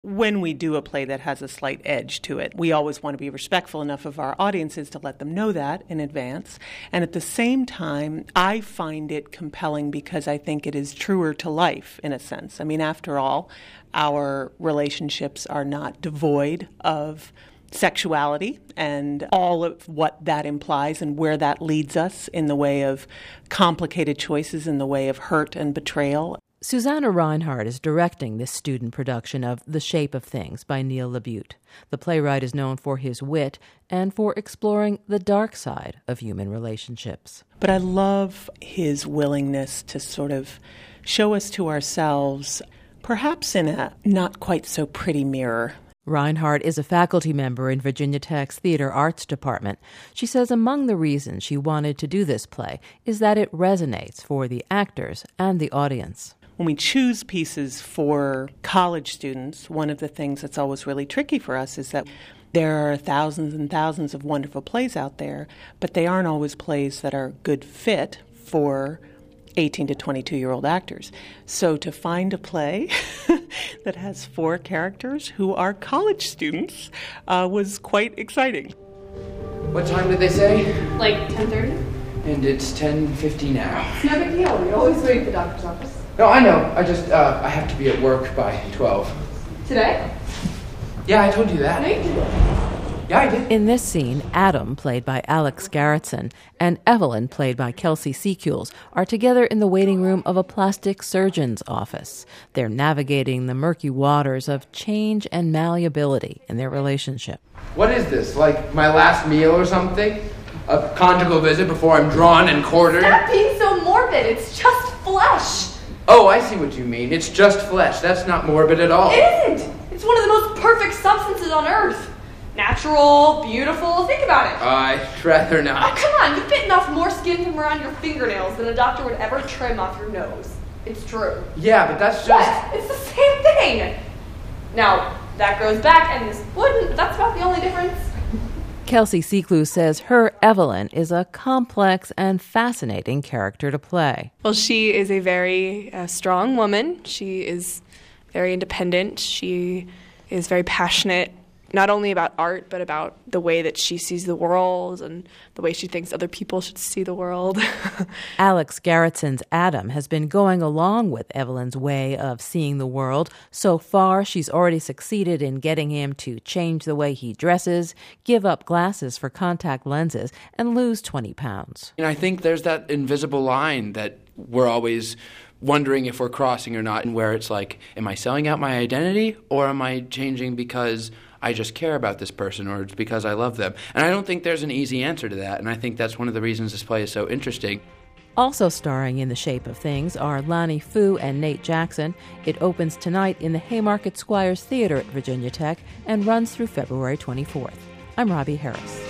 When we do a play that has a slight edge to it, we always want to be respectful enough of our audiences to let them know that in advance. And at the same time, I find it compelling because I think it is truer to life, in a sense. I mean, after all, our relationships are not devoid of sexuality and all of what that implies and where that leads us in the way of complicated choices, in the way of hurt and betrayal. Susanna Reinhardt is directing this student production of The Shape of Things by Neil LaBute. The playwright is known for his wit and for exploring the dark side of human relationships. But I love his willingness to sort of show us to ourselves, perhaps in a not quite so pretty mirror. Reinhardt is a faculty member in Virginia Tech's Theater Arts Department. She says among the reasons she wanted to do this play is that it resonates for the actors and the audience. When we choose pieces for college students, one of the things that's always really tricky for us is that there are thousands and thousands of wonderful plays out there, but they aren't always plays that are good fit for 18 to 22-year-old actors. So to find a play that has 4 characters who are college students was quite exciting. What time did they say? Like 10:30? And it's 10:50 now. It's no big deal. We always wait at the doctor's office. No, I know. I just, I have to be at work by 12. Today? Yeah, I told you that. No, you didn't. Yeah, I did. In this scene, Adam, played by Alex Garrettson, and Evelyn, played by Kelsey Secules, are together in the waiting room of a plastic surgeon's office. They're navigating the murky waters of change and malleability in their relationship. What is this? Like my last meal or something? A conjugal visit before I'm drawn and quartered? Stop being so morbid. It's just flesh. Oh, I see what you mean. It's just flesh. That's not morbid at all. It isn't. It's one of the most perfect substances on Earth. Natural, beautiful. Think about it. I'd rather Oh, not. come on. You've bitten off more skin from around your fingernails than a doctor would ever trim off your nose. It's true. Yeah, but that's just... What? It's the same thing. Now, that grows back and this wouldn't, but that's about the only difference. Kelsey Secules says her Evelyn is a complex and fascinating character to play. Well, she is a very strong woman. She is very independent. She is very passionate, not only about art, but about the way that she sees the world and the way she thinks other people should see the world. Alex Garrettson's Adam has been going along with Evelyn's way of seeing the world. So far, she's already succeeded in getting him to change the way he dresses, give up glasses for contact lenses, and lose 20 pounds. And I think there's that invisible line that we're always wondering if we're crossing or not, and where it's like, am I selling out my identity, or am I changing because I just care about this person, or it's because I love them? And I don't think there's an easy answer to that, and I think that's one of the reasons this play is so interesting. Also starring in The Shape of Things are Lonnie Fu and Nate Jackson. It opens tonight in the Haymarket Squires Theater at Virginia Tech and runs through February 24th. I'm Robbie Harris.